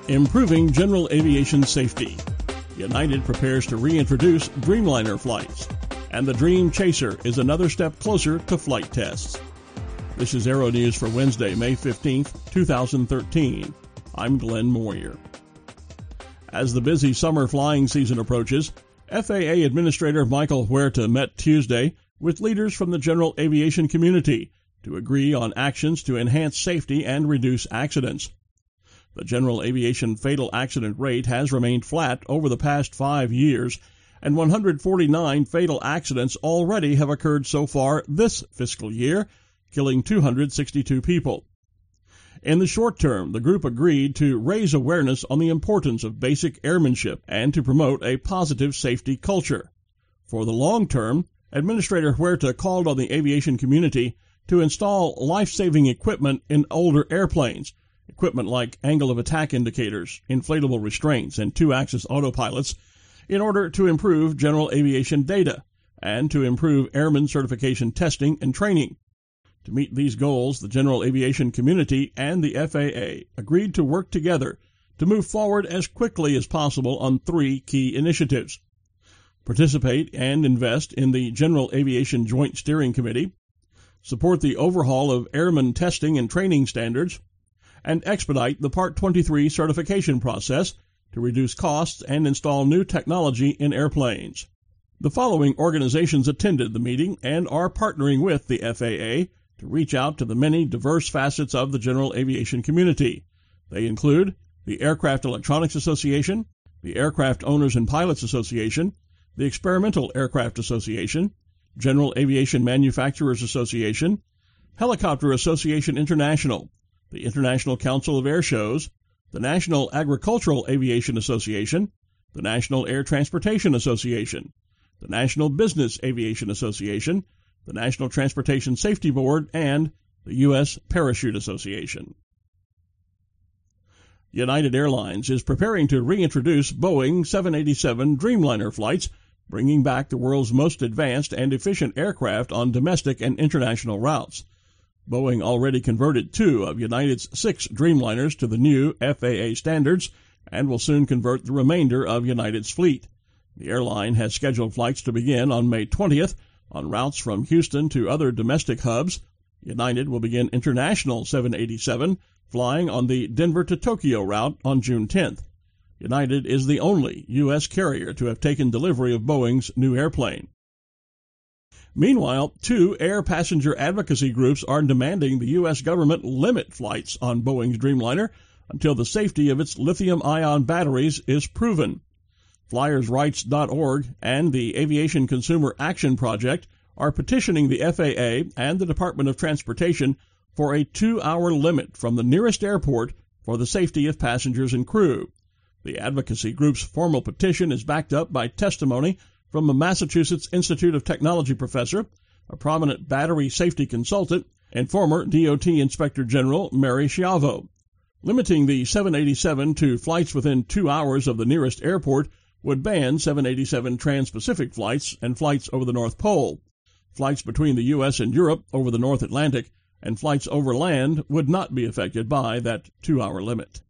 Improving general aviation safety. United prepares to reintroduce Dreamliner flights, and the Dream Chaser is another step closer to flight tests. This is Aero News for Wednesday, May 15th, 2013. I'm Glenn Moyer. As the busy summer flying season approaches, FAA Administrator Michael Huerta met Tuesday with leaders from the general aviation community to agree on actions to enhance safety and reduce accidents. The general aviation fatal accident rate has remained flat over the past 5 years, and 149 fatal accidents already have occurred so far this fiscal year, killing 262 people. In the short term, the group agreed to raise awareness on the importance of basic airmanship and to promote a positive safety culture. For the long term, Administrator Huerta called on the aviation community to install life-saving equipment in older airplanes, equipment like angle of attack indicators, inflatable restraints, and two-axis autopilots, in order to improve general aviation data and to improve airman certification testing and training. To meet these goals, the general aviation community and the FAA agreed to work together to move forward as quickly as possible on 3 key initiatives. Participate and invest in the General Aviation Joint Steering Committee, support the overhaul of airman testing and training standards, and expedite the Part 23 certification process to reduce costs and install new technology in airplanes. The following organizations attended the meeting and are partnering with the FAA to reach out to the many diverse facets of the general aviation community. They include the Aircraft Electronics Association, the Aircraft Owners and Pilots Association, the Experimental Aircraft Association, General Aviation Manufacturers Association, Helicopter Association International, the International Council of Air Shows, the National Agricultural Aviation Association, the National Air Transportation Association, the National Business Aviation Association, the National Transportation Safety Board, and the U.S. Parachute Association. United Airlines is preparing to reintroduce Boeing 787 Dreamliner flights, bringing back the world's most advanced and efficient aircraft on domestic and international routes. Boeing already converted 2 of United's 6 Dreamliners to the new FAA standards and will soon convert the remainder of United's fleet. The airline has scheduled flights to begin on May 20th on routes from Houston to other domestic hubs. United will begin international 787 flying on the Denver to Tokyo route on June 10th. United is the only U.S. carrier to have taken delivery of Boeing's new airplane. Meanwhile, 2 air passenger advocacy groups are demanding the U.S. government limit flights on Boeing's Dreamliner until the safety of its lithium-ion batteries is proven. FlyersRights.org and the Aviation Consumer Action Project are petitioning the FAA and the Department of Transportation for a 2-hour limit from the nearest airport for the safety of passengers and crew. The advocacy group's formal petition is backed up by testimony from a Massachusetts Institute of Technology professor, a prominent battery safety consultant, and former DOT Inspector General Mary Schiavo. Limiting the 787 to flights within 2 hours of the nearest airport would ban 787 trans-Pacific flights and flights over the North Pole. Flights between the U.S. and Europe over the North Atlantic and flights over land would not be affected by that 2-hour limit.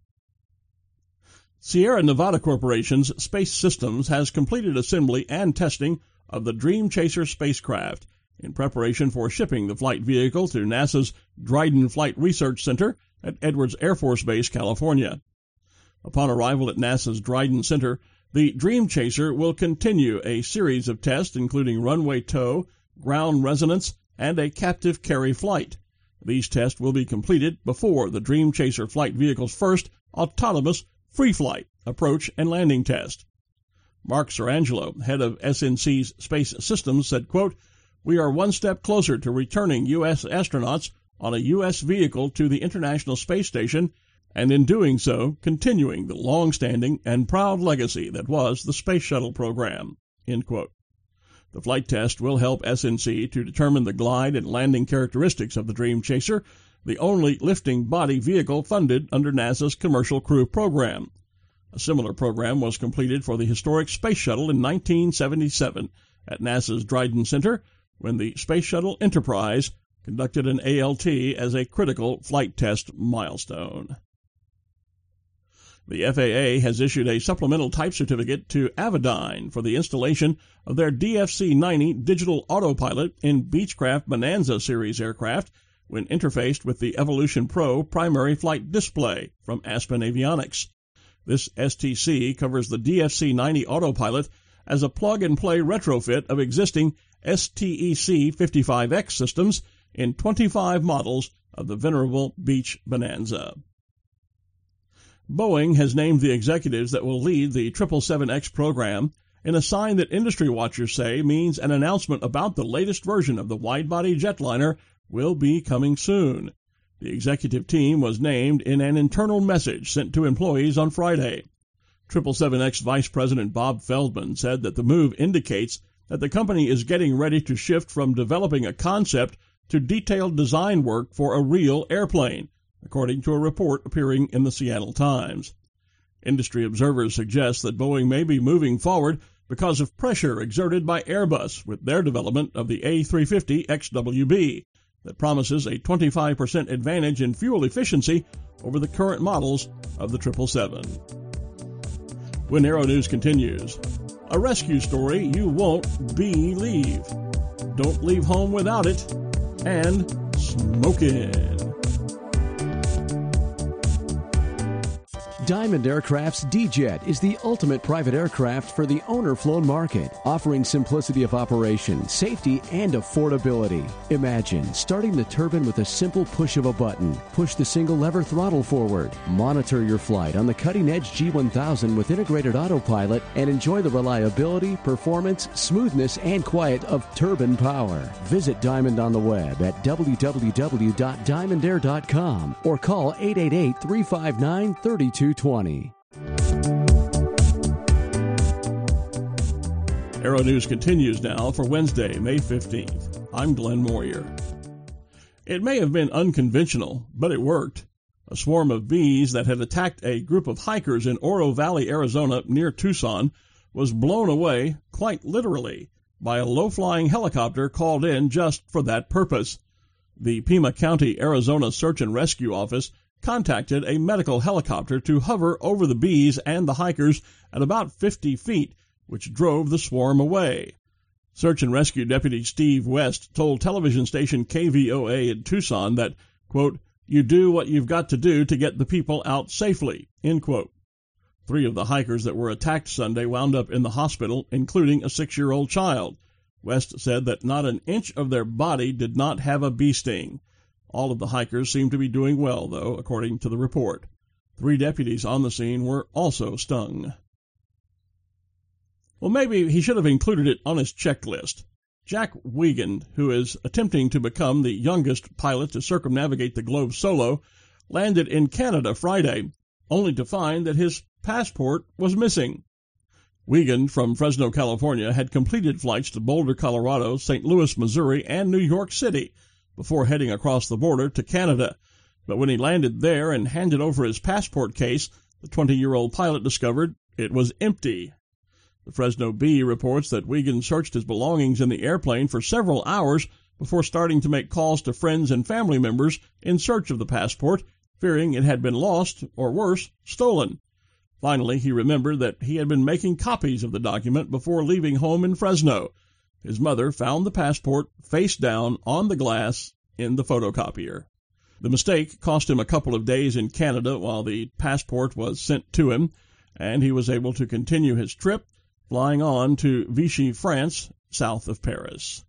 Sierra Nevada Corporation's Space Systems has completed assembly and testing of the Dream Chaser spacecraft in preparation for shipping the flight vehicle to NASA's Dryden Flight Research Center at Edwards Air Force Base, California. Upon arrival at NASA's Dryden Center, the Dream Chaser will continue a series of tests including runway tow, ground resonance, and a captive carry flight. These tests will be completed before the Dream Chaser flight vehicle's first autonomous free flight, approach, and landing test. Mark Sarangelo, head of SNC's Space Systems, said, quote, "We are one step closer to returning U.S. astronauts on a U.S. vehicle to the International Space Station, and in doing so, continuing the long-standing and proud legacy that was the Space Shuttle program." End quote. The flight test will help SNC to determine the glide and landing characteristics of the Dream Chaser, the only lifting body vehicle funded under NASA's Commercial Crew Program. A similar program was completed for the historic Space Shuttle in 1977 at NASA's Dryden Center when the Space Shuttle Enterprise conducted an ALT as a critical flight test milestone. The FAA has issued a supplemental type certificate to Avidyne for the installation of their DFC-90 digital autopilot in Beechcraft Bonanza series aircraft when interfaced with the Evolution Pro primary flight display from Aspen Avionics. This STC covers the DFC-90 autopilot as a plug-and-play retrofit of existing STEC-55X systems in 25 models of the venerable Beech Bonanza. Boeing has named the executives that will lead the 777X program in a sign that industry watchers say means an announcement about the latest version of the wide-body jetliner will be coming soon. The executive team was named in an internal message sent to employees on Friday. 777X Vice President Bob Feldman said that the move indicates that the company is getting ready to shift from developing a concept to detailed design work for a real airplane, according to a report appearing in the Seattle Times. Industry observers suggest that Boeing may be moving forward because of pressure exerted by Airbus with their development of the A350 XWB that promises a 25% advantage in fuel efficiency over the current models of the 777. When Aero News continues, a rescue story you won't believe. Don't leave home without it, and smoking. Diamond Aircraft's D-Jet is the ultimate private aircraft for the owner-flown market, offering simplicity of operation, safety, and affordability. Imagine starting the turbine with a simple push of a button. Push the single lever throttle forward. Monitor your flight on the cutting-edge G1000 with integrated autopilot and enjoy the reliability, performance, smoothness, and quiet of turbine power. Visit Diamond on the web at www.diamondair.com or call 888-359-3220. Aero News continues now for Wednesday, May 15th. I'm Glenn Moyer. It may have been unconventional, but it worked. A swarm of bees that had attacked a group of hikers in Oro Valley, Arizona, near Tucson, was blown away, quite literally, by a low-flying helicopter called in just for that purpose. The Pima County, Arizona Search and Rescue Office contacted a medical helicopter to hover over the bees and the hikers at about 50 feet, which drove the swarm away. Search and Rescue Deputy Steve West told television station KVOA in Tucson that, quote, "You do what you've got to do to get the people out safely," end quote. 3 of the hikers that were attacked Sunday wound up in the hospital, including a 6-year-old child. West said that not an inch of their body did not have a bee sting. All of the hikers seem to be doing well, though, according to the report. 3 deputies on the scene were also stung. Well, maybe he should have included it on his checklist. Jack Wiegand, who is attempting to become the youngest pilot to circumnavigate the globe solo, landed in Canada Friday, only to find that his passport was missing. Wiegand, from Fresno, California, had completed flights to Boulder, Colorado, St. Louis, Missouri, and New York City before heading across the border to Canada. But when he landed there and handed over his passport case, the 20-year-old pilot discovered it was empty. The Fresno Bee reports that Wiegand searched his belongings in the airplane for several hours before starting to make calls to friends and family members in search of the passport, fearing it had been lost, or worse, stolen. Finally, he remembered that he had been making copies of the document before leaving home in Fresno. His mother found the passport face down on the glass in the photocopier. The mistake cost him a couple of days in Canada while the passport was sent to him, and he was able to continue his trip, flying on to Vichy, France, south of Paris.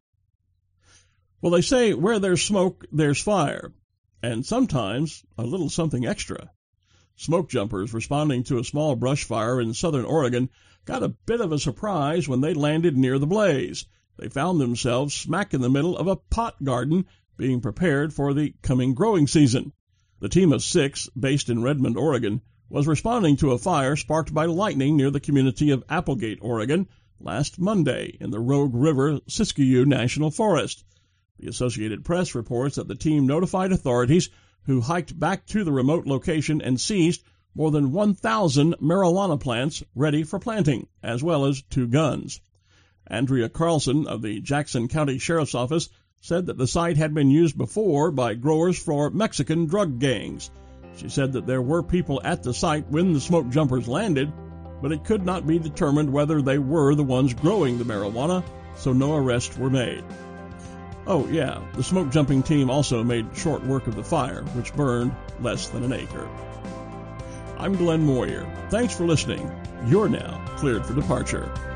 Well, they say where there's smoke, there's fire, and sometimes a little something extra. Smoke jumpers responding to a small brush fire in southern Oregon got a bit of a surprise when they landed near the blaze. They found themselves smack in the middle of a pot garden being prepared for the coming growing season. The team of 6, based in Redmond, Oregon, was responding to a fire sparked by lightning near the community of Applegate, Oregon, last Monday in the Rogue River Siskiyou National Forest. The Associated Press reports that the team notified authorities, who hiked back to the remote location and seized more than 1,000 marijuana plants ready for planting, as well as 2 guns. Andrea Carlson of the Jackson County Sheriff's Office said that the site had been used before by growers for Mexican drug gangs. She said that there were people at the site when the smoke jumpers landed, but it could not be determined whether they were the ones growing the marijuana, so no arrests were made. Oh yeah, the smoke jumping team also made short work of the fire, which burned less than an acre. I'm Glenn Moyer. Thanks for listening. You're now cleared for departure.